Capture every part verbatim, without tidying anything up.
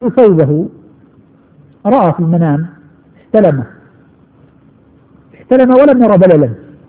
ثوبه، رأى في المنام استلمه استلم ولم يرى بللا،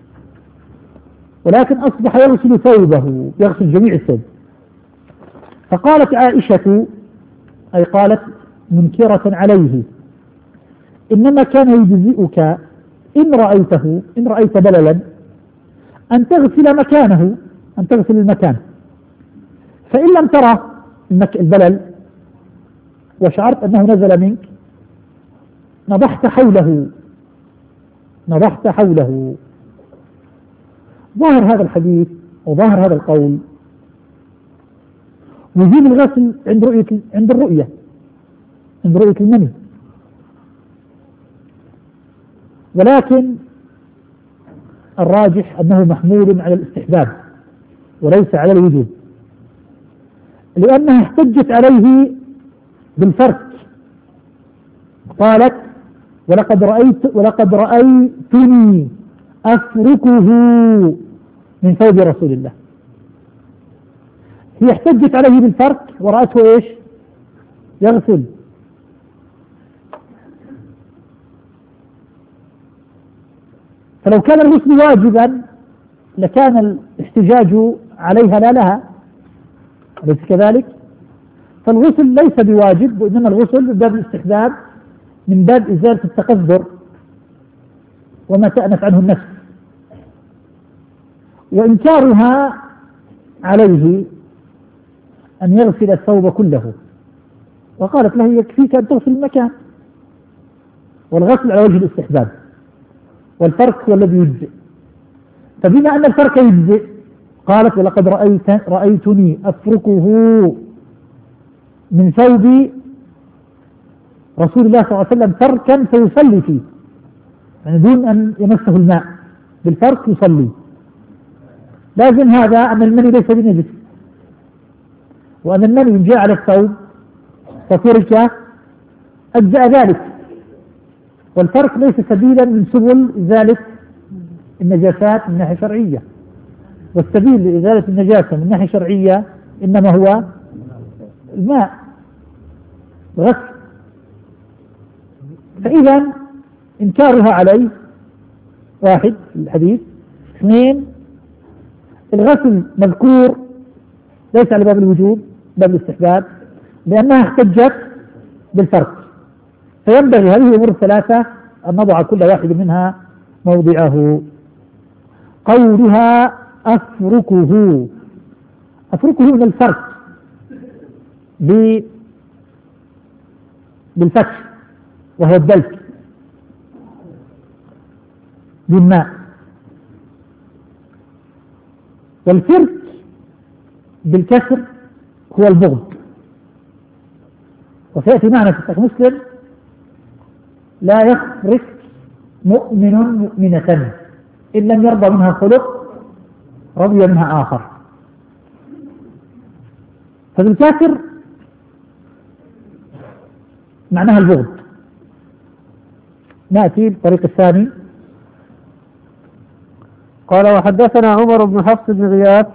ولكن أصبح يغسل ثوبه، يغسل جميع الثوب. فقالت عائشة، أي قالت منكرة عليه: إنما كان يجزئك إن رأيته إن رأيت بللا أن تغسل مكانه، أن تغسل المكان، فإن لم ترى البلل وشعرت أنه نزل منك نضحت حوله نضحت حوله ظاهر هذا الحديث وظاهر هذا القول وجوب الغسل عند رؤية عند الرؤية عند رؤية المني، ولكن الراجح أنه محمول على الاستحباب وليس على الوجوب، لأنها احتجت عليه بالفرق. قالت: ولقد رأيت ولقد رأيتني أفركه من ثوب رسول الله. هي احتجت عليه بالفرق ورأته ايش؟ يغسل. فلو كان الغسل واجبا لكان الاحتجاج عليها لا لها، أليس كذلك؟ فالغسل ليس بواجب، وإنما الغسل من باب الاستحباب، من باب إزالة التقذر وما تأنف عنه النفس. وإنكارها عليه أن يغسل الثوب كله، وقالت له: يكفيك أن تغسل المكان. والغسل على وجه الاستحباب، والفرق هو الذي يجزئ. فبما أن الفرق يجزئ قالت: ولقد رأيت رأيتني أفركه من ثوب رسول الله صلى الله عليه وسلم فركا فيصلي فيه، يعني دون أن يمسه الماء، بالفرك يصلي. لازم هذا أن المني ليس بنجس، وأن المني جاء على الثوب ففرك أجزأ ذلك، والفرق ليس سبيلا من سبل إزالة النجاسات من ناحية شرعية، والسبيل لإزالة النجاسة من ناحية شرعية إنما هو الماء، غسل. فإذا إنكارها عليه واحد الحديث. اثنين، الغسل مذكور ليس على باب الوجوب، باب الاستحباب، لأنها احتجت بالفرق. فينبغي هذه الأمور الثلاثة أن نضع كل واحد منها موضعه. قولها أفركه، أفركه من الفرق بالفتح وهو الدلك بالماء، والفرك بالكسر هو البغض. وسيأتي معنا في صحيح مسلم: لا يفرك مؤمن مؤمنة إن لم يرضى منها خلق رضي منها آخر. فبالكسر معناها البغض. نأتي الطريق الثاني. قال: وحدثنا عمر بن حفص بن غياث